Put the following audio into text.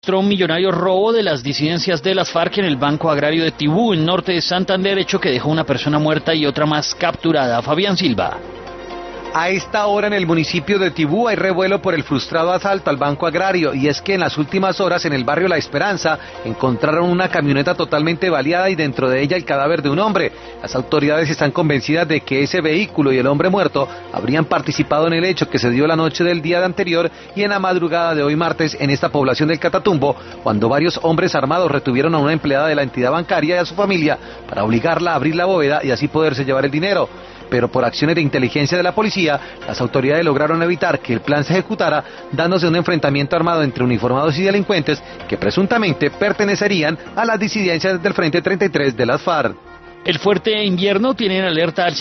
registró un millonario robo de las disidencias de las FARC en el Banco Agrario de Tibú, en norte de Santander, hecho que dejó una persona muerta y otra más capturada. Fabián Silva. A esta hora en el municipio de Tibú hay revuelo por el frustrado asalto al Banco Agrario, y es que en las últimas horas en el barrio La Esperanza encontraron una camioneta totalmente baleada y dentro de ella el cadáver de un hombre. Las autoridades están convencidas de que ese vehículo y el hombre muerto habrían participado en el hecho que se dio la noche del día anterior y en la madrugada de hoy martes en esta población del Catatumbo, cuando varios hombres armados retuvieron a una empleada de la entidad bancaria y a su familia para obligarla a abrir la bóveda y así poderse llevar el dinero. Pero por acciones de inteligencia de la policía, las autoridades lograron evitar que el plan se ejecutara, dándose un enfrentamiento armado entre uniformados y delincuentes que presuntamente pertenecerían a las disidencias del Frente 33 de las FARC. El fuerte invierno tiene en alerta al